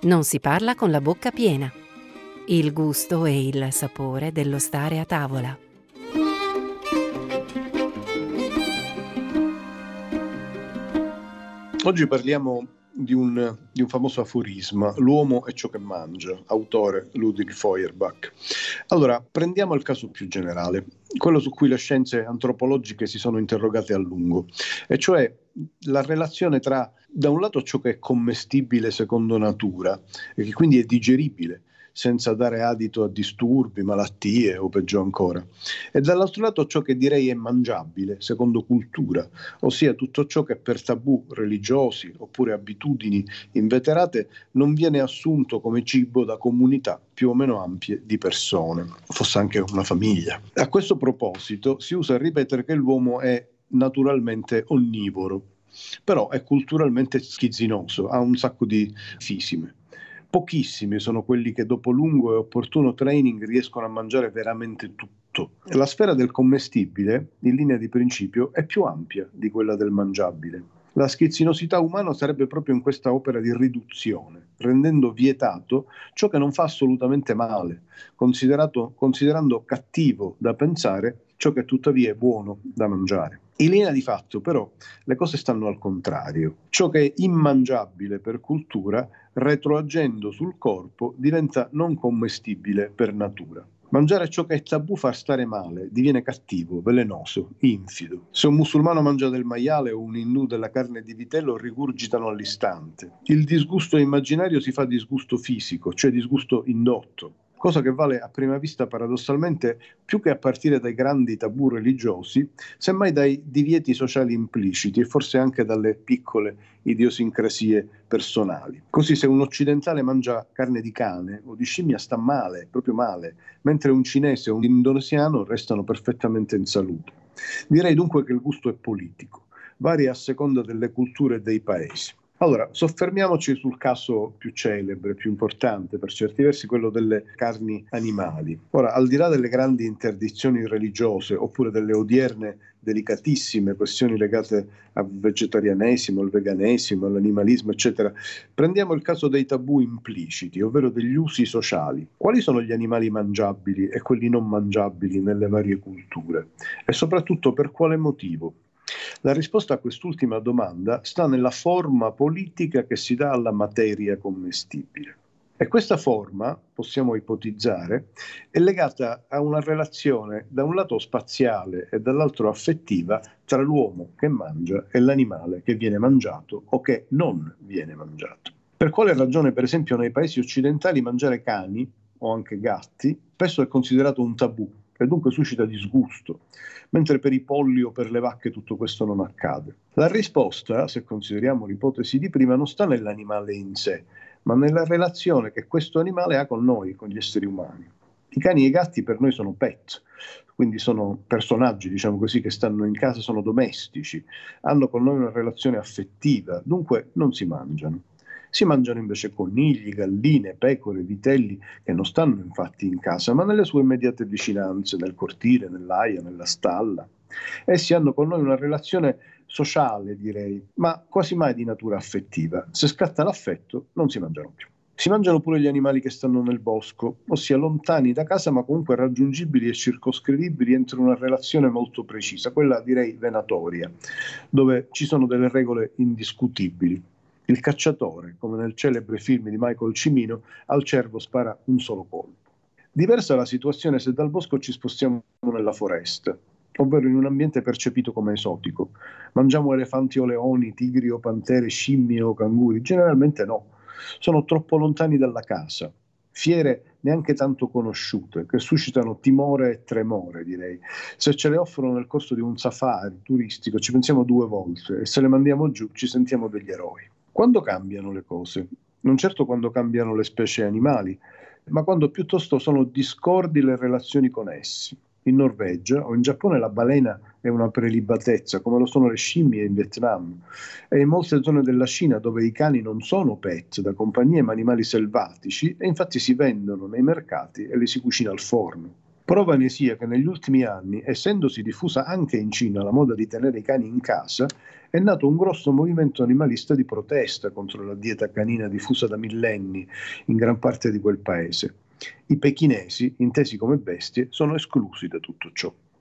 Non si parla con la bocca piena. Il gusto e il sapore dello stare a tavola. Oggi parliamo di un famoso aforisma, l'uomo è ciò che mangia, autore Ludwig Feuerbach. Allora, prendiamo il caso più generale, quello su cui le scienze antropologiche si sono interrogate a lungo, e cioè la relazione tra, da un lato, ciò che è commestibile secondo natura, e che quindi è digeribile, senza dare adito a disturbi, malattie o peggio ancora, e dall'altro lato ciò che direi è mangiabile, secondo cultura, ossia tutto ciò che per tabù religiosi oppure abitudini inveterate non viene assunto come cibo da comunità più o meno ampie di persone, fosse anche una famiglia. A questo proposito si usa ripetere che l'uomo è naturalmente onnivoro, però è culturalmente schizzinoso, ha un sacco di fisime. Pochissimi sono quelli che dopo lungo e opportuno training riescono a mangiare veramente tutto. La sfera del commestibile, in linea di principio, è più ampia di quella del mangiabile. La schizzinosità umana sarebbe proprio in questa opera di riduzione, rendendo vietato ciò che non fa assolutamente male, considerando cattivo da pensare ciò che tuttavia è buono da mangiare. In linea di fatto, però, le cose stanno al contrario. Ciò che è immangiabile per cultura, retroagendo sul corpo, diventa non commestibile per natura. Mangiare ciò che è tabù fa stare male, diviene cattivo, velenoso, infido. Se un musulmano mangia del maiale o un indù della carne di vitello, rigurgitano all'istante. Il disgusto immaginario si fa disgusto fisico, cioè disgusto indotto. Cosa che vale a prima vista paradossalmente più che a partire dai grandi tabù religiosi, semmai dai divieti sociali impliciti e forse anche dalle piccole idiosincrasie personali. Così se un occidentale mangia carne di cane o di scimmia sta male, proprio male, mentre un cinese o un indonesiano restano perfettamente in salute. Direi dunque che il gusto è politico, varia a seconda delle culture e dei paesi. Allora, soffermiamoci sul caso più celebre, più importante, per certi versi quello delle carni animali. Ora, al di là delle grandi interdizioni religiose oppure delle odierne delicatissime questioni legate al vegetarianesimo, al veganesimo, all'animalismo, eccetera, prendiamo il caso dei tabù impliciti, ovvero degli usi sociali. Quali sono gli animali mangiabili e quelli non mangiabili nelle varie culture? E soprattutto per quale motivo? La risposta a quest'ultima domanda sta nella forma politica che si dà alla materia commestibile. E questa forma, possiamo ipotizzare, è legata a una relazione da un lato spaziale e dall'altro affettiva tra l'uomo che mangia e l'animale che viene mangiato o che non viene mangiato. Per quale ragione, per esempio, nei paesi occidentali mangiare cani o anche gatti spesso è considerato un tabù e dunque suscita disgusto, mentre per i polli o per le vacche tutto questo non accade? La risposta, se consideriamo l'ipotesi di prima, non sta nell'animale in sé, ma nella relazione che questo animale ha con noi, con gli esseri umani. I cani e i gatti per noi sono pet, quindi sono personaggi, diciamo così, che stanno in casa, sono domestici, hanno con noi una relazione affettiva, dunque non si mangiano. Si mangiano invece conigli, galline, pecore, vitelli, che non stanno infatti in casa, ma nelle sue immediate vicinanze, nel cortile, nell'aia, nella stalla. Essi hanno con noi una relazione sociale, direi, ma quasi mai di natura affettiva. Se scatta l'affetto, non si mangiano più. Si mangiano pure gli animali che stanno nel bosco, ossia lontani da casa ma comunque raggiungibili e circoscrivibili entro una relazione molto precisa, quella direi venatoria, dove ci sono delle regole indiscutibili. Il cacciatore, come nel celebre film di Michael Cimino, al cervo spara un solo colpo. Diversa la situazione se dal bosco ci spostiamo nella foresta, ovvero in un ambiente percepito come esotico. Mangiamo elefanti o leoni, tigri o pantere, scimmie o canguri? Generalmente no, sono troppo lontani dalla casa. Fiere neanche tanto conosciute, che suscitano timore e tremore, direi. Se ce le offrono nel corso di un safari turistico ci pensiamo due volte e se le mandiamo giù ci sentiamo degli eroi. Quando cambiano le cose? Non certo quando cambiano le specie animali, ma quando piuttosto sono discordi le relazioni con essi. In Norvegia o in Giappone la balena è una prelibatezza, come lo sono le scimmie in Vietnam, e in molte zone della Cina dove i cani non sono pet da compagnia ma animali selvatici e infatti si vendono nei mercati e li si cucina al forno. Prova ne sia che negli ultimi anni, essendosi diffusa anche in Cina la moda di tenere i cani in casa, è nato un grosso movimento animalista di protesta contro la dieta canina diffusa da millenni in gran parte di quel paese. I pechinesi, intesi come bestie, sono esclusi da tutto ciò.